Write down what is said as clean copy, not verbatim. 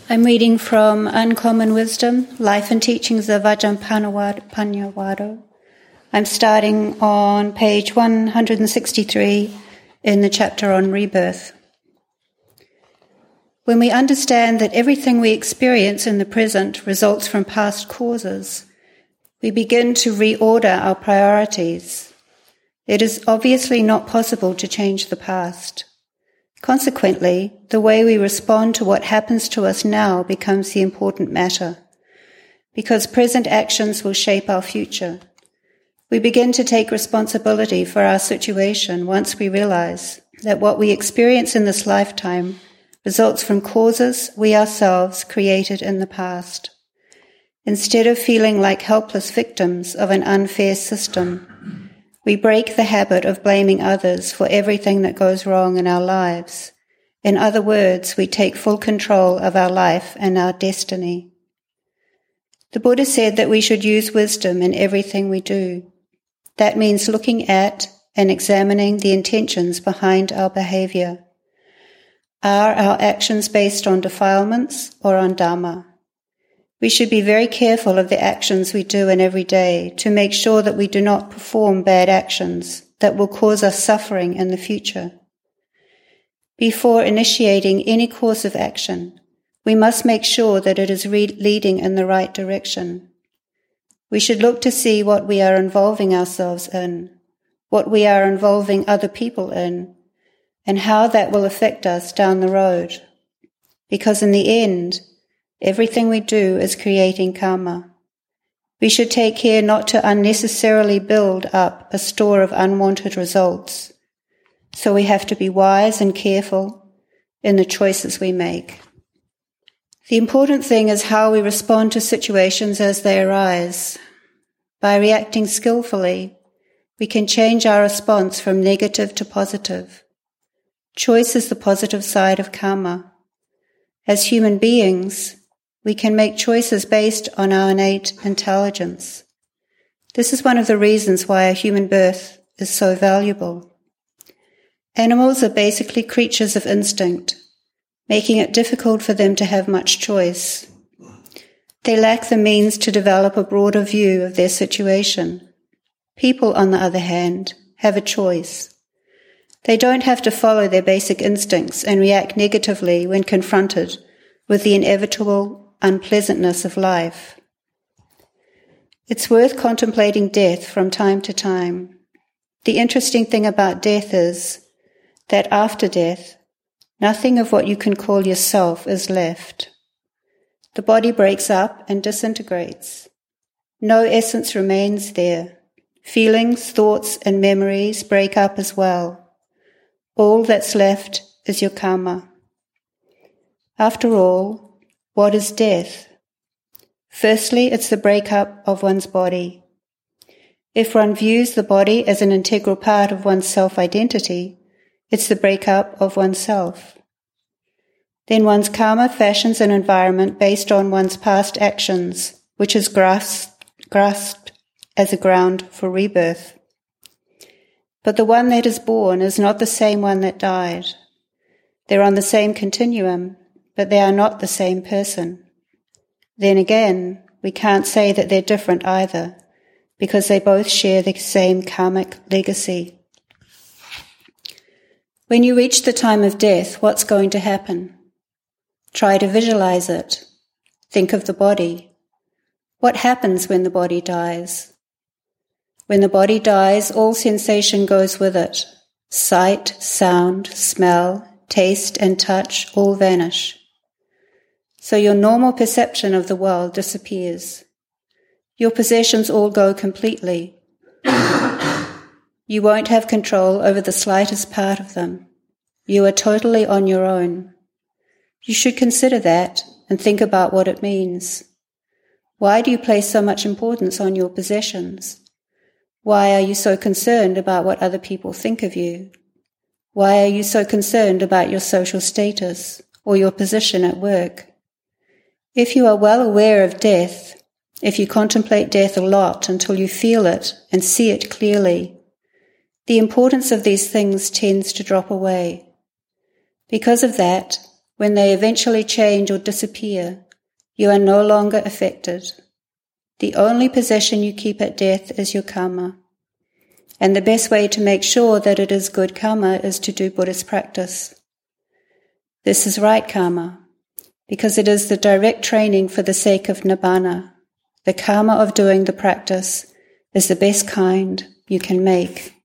I'm reading from Uncommon Wisdom, Life and Teachings of Ajahn Paññavādo. I'm starting on page 163 in the chapter on rebirth. When we understand that everything we experience in the present results from past causes, we begin to reorder our priorities. It is obviously not possible to change the past. Consequently, the way we respond to what happens to us now becomes the important matter, because present actions will shape our future. We begin to take responsibility for our situation once we realize that what we experience in this lifetime results from causes we ourselves created in the past. Instead of feeling like helpless victims of an unfair system, we break the habit of blaming others for everything that goes wrong in our lives. In other words, we take full control of our life and our destiny. The Buddha said that we should use wisdom in everything we do. That means looking at and examining the intentions behind our behavior. Are our actions based on defilements or on Dhamma? We should be very careful of the actions we do in every day to make sure that we do not perform bad actions that will cause us suffering in the future. Before initiating any course of action, we must make sure that it is leading in the right direction. We should look to see what we are involving ourselves in, what we are involving other people in, and how that will affect us down the road. Because in the end, everything we do is creating karma. We should take care not to unnecessarily build up a store of unwanted results. So we have to be wise and careful in the choices we make. The important thing is how we respond to situations as they arise. By reacting skillfully, we can change our response from negative to positive. Choice is the positive side of karma. As human beings, we can make choices based on our innate intelligence. This is one of the reasons why a human birth is so valuable. Animals are basically creatures of instinct, making it difficult for them to have much choice. They lack the means to develop a broader view of their situation. People, on the other hand, have a choice. They don't have to follow their basic instincts and react negatively when confronted with the inevitable unpleasantness of life. It's worth contemplating death from time to time. The interesting thing about death is that after death, nothing of what you can call yourself is left. The body breaks up and disintegrates. No essence remains there. Feelings, thoughts, and memories break up as well. All that's left is your karma. After all, what is death? Firstly, it's the breakup of one's body. If one views the body as an integral part of one's self-identity, it's the breakup of oneself. Then one's karma fashions an environment based on one's past actions, which is grasped as a ground for rebirth. But the one that is born is not the same one that died. They're on the same continuum, but they are not the same person. Then again, we can't say that they're different either, because they both share the same karmic legacy. When you reach the time of death, what's going to happen? Try to visualize it. Think of the body. What happens when the body dies? When the body dies, all sensation goes with it. Sight, sound, smell, taste, and touch all vanish. So your normal perception of the world disappears. Your possessions all go completely. You won't have control over the slightest part of them. You are totally on your own. You should consider that and think about what it means. Why do you place so much importance on your possessions? Why are you so concerned about what other people think of you? Why are you so concerned about your social status or your position at work? If you are well aware of death, if you contemplate death a lot until you feel it and see it clearly, the importance of these things tends to drop away. Because of that, When they eventually change or disappear, you are no longer affected. The only possession you keep at death is your karma. And the best way to make sure that it is good karma is to do Buddhist practice. This is right karma, because it is the direct training for the sake of nibbana. The karma of doing the practice is the best kind you can make.